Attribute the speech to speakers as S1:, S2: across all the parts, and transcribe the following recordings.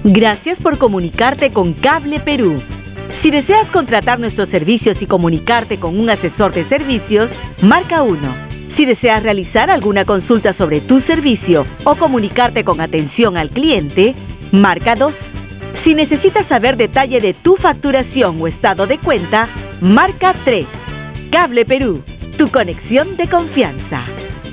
S1: Gracias por comunicarte con Cable Perú. Si deseas contratar nuestros servicios y comunicarte con un asesor de servicios, marca 1. Si deseas realizar alguna consulta sobre tu servicio o comunicarte con atención al cliente, marca 2. Si necesitas saber detalle de tu facturación o estado de cuenta, marca 3. Cable Perú, tu conexión de confianza.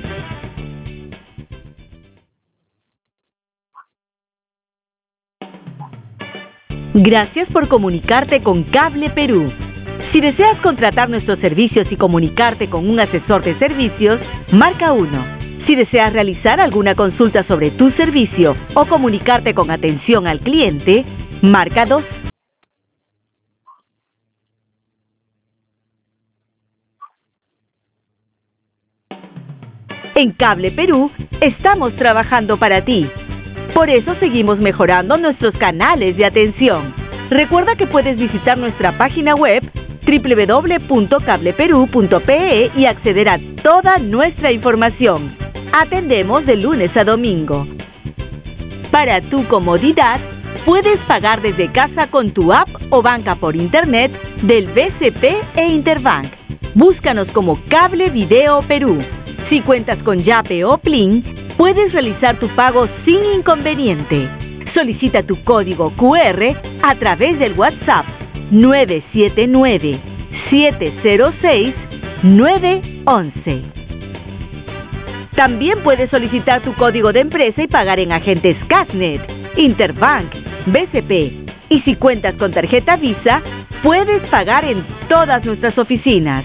S1: Gracias por comunicarte con Cable Perú. Si deseas contratar nuestros servicios y comunicarte con un asesor de servicios, marca 1. Si deseas realizar alguna consulta sobre tu servicio o comunicarte con atención al cliente, marca 2. En Cable Perú estamos trabajando para ti. Por eso seguimos mejorando nuestros canales de atención. Recuerda que puedes visitar nuestra página web www.cableperu.pe y acceder a toda nuestra información. Atendemos de lunes a domingo. Para tu comodidad, puedes pagar desde casa con tu app o banca por internet del BCP e Interbank. Búscanos como Cable Video Perú. Si cuentas con Yape o Plin, puedes realizar tu pago sin inconveniente. Solicita tu código QR a través del WhatsApp 979-706-911. También puedes solicitar tu código de empresa y pagar en agentes Casnet, Interbank, BCP. Y si cuentas con tarjeta Visa, puedes pagar en todas nuestras oficinas.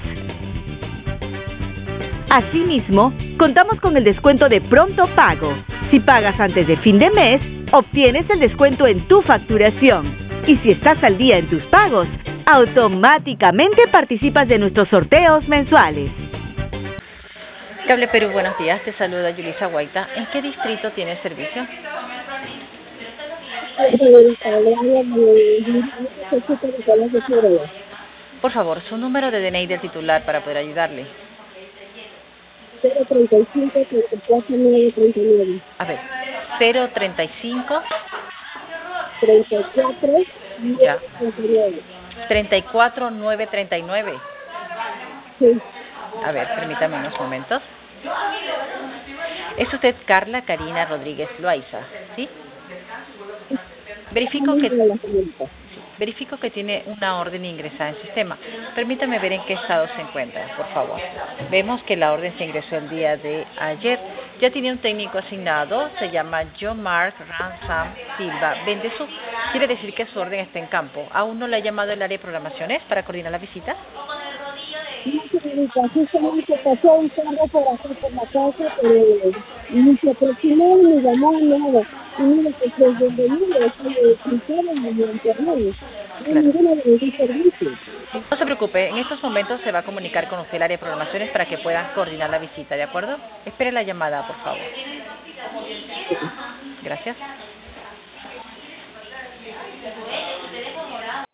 S1: Asimismo, contamos con el descuento de pronto pago. Si pagas antes de fin de mes, obtienes el descuento en tu facturación. Y si estás al día en tus pagos, automáticamente participas de nuestros sorteos mensuales.
S2: Cable Perú, buenos días. Te saluda Yulisa Guaita. ¿En qué distrito tienes servicio? Por favor, su número de DNI del titular para poder ayudarle.
S3: 035-34-939.
S2: A ver, 035
S3: 34
S2: ya
S3: 939.
S2: 34 939.
S3: Sí.
S2: A ver, permítame unos momentos. Es usted Carla Karina Rodríguez Loaiza, ¿sí? Verifico que tiene una orden ingresada en sistema. Permítame ver en qué estado se encuentra, por favor. Vemos que la orden se ingresó el día de ayer. Ya tiene un técnico asignado, se llama John-Mark Ransom Silva Bendesu. Quiere decir que su orden está en campo. ¿Aún no le ha llamado el área de programaciones para coordinar la visita?
S3: No, señorita, justamente pasó un carro por acá por la casa, pero ni se aproximó ni llamó nada. Y mira que desde el domingo estoy explicando en el internet. No hay ninguno de los servicios.
S2: No se preocupe, en estos momentos se va a comunicar con usted el área de programaciones para que puedan coordinar la visita, ¿de acuerdo? Espere la llamada, por favor. Gracias.